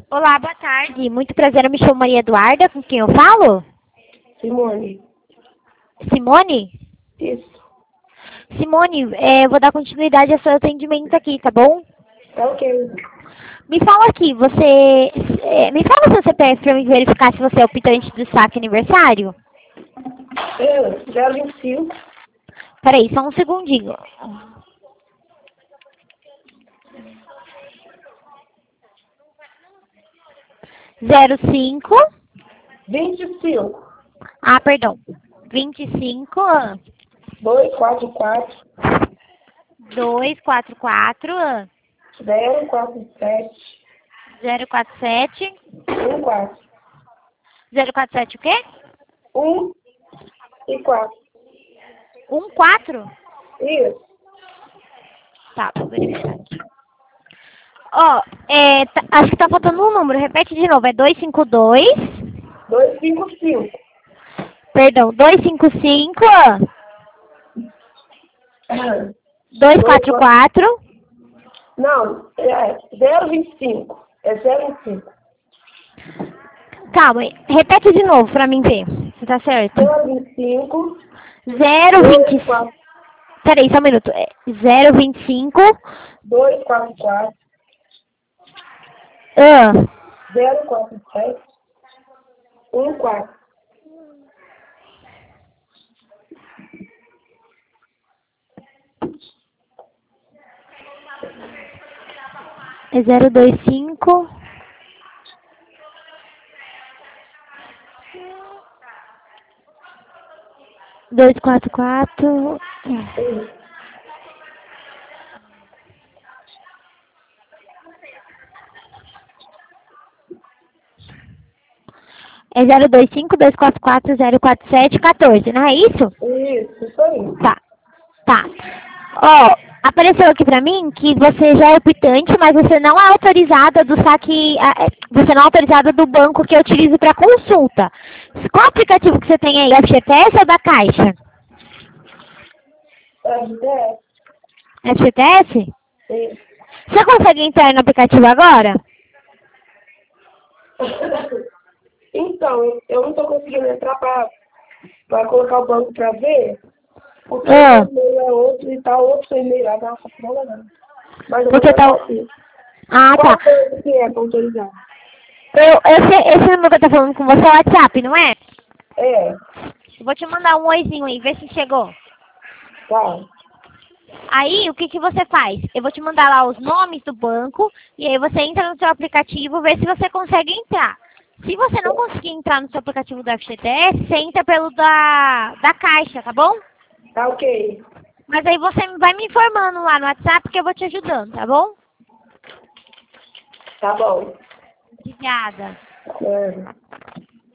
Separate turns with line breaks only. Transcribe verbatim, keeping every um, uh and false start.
Olá, boa tarde. Muito prazer, eu me chamo Maria Eduarda. Com quem eu falo?
Simone.
Simone?
Isso.
Simone, é, eu vou dar continuidade ao seu atendimento aqui, tá bom?
Tá ok.
Me fala aqui, você... é, me fala seu C P F pra me verificar se você é o optante do saque aniversário.
Eu, zero vinte e cinco.
Peraí, só um segundinho. Zero cinco.
vinte e cinco.
Ah, perdão. Vinte e cinco.
dois quatro quatro.
Dois quatro quatro.
zero quatro sete.
Zero quatro sete.
um quatro.
Zero quatro sete o quê?
um e quatro.
Um quatro.
Isso.
Tá, vou verificar aqui. Ó, é, tá- acho que tá faltando um número. Repete de novo. É dois cinco dois.
dois cinco cinco.
Perdão, dois cinco cinco. Dois quatro quatro.
Não, é zero vinte e cinco. É zero vinte e cinco.
Calma, repete de novo pra mim ver se tá certo.
zero vinte e cinco.
Zero vinte e
quatro.
cinco. Peraí, só um minuto. É zero vinte e cinco.
dois quatro quatro.
Ah,
zero quatro sete. um quatro.
é zero dois cinco. Dois quatro quatro. É zero dois cinco, dois quatro quatro, zero quatro sete, quatorze, não é isso?
Isso, isso aí.
Tá, tá. Ó, apareceu aqui pra mim que você já é optante, mas você não é autorizada do saque, ah, é, você não é autorizada do banco que eu utilizo pra consulta. Qual aplicativo que você tem aí? F G T S ou da Caixa?
É dez.
F G T S?
Isso.
Você consegue entrar no aplicativo agora?
Então, eu não estou conseguindo entrar para colocar o banco para ver, porque
Ah.
o e-mail é outro e tá outro e-mail lá, não está não. Mas eu vou
Porque tá...
colocar aqui.
Ah,
Qual
tá.
banco que é para autorizar?
Eu, esse, esse número que eu tô falando com você é o WhatsApp, não é?
É,
Eu vou te mandar um oizinho aí, vê se chegou.
tá.
Aí, o que que você faz? Eu vou te mandar lá os nomes do banco, e aí você entra no seu aplicativo, vê se você consegue entrar. Se você não conseguir entrar no seu aplicativo do F G T S, você entra pelo da, da Caixa, tá bom?
Tá ok.
Mas aí você vai me informando lá no WhatsApp que eu vou te ajudando, tá bom?
Tá bom.
Obrigada.
É.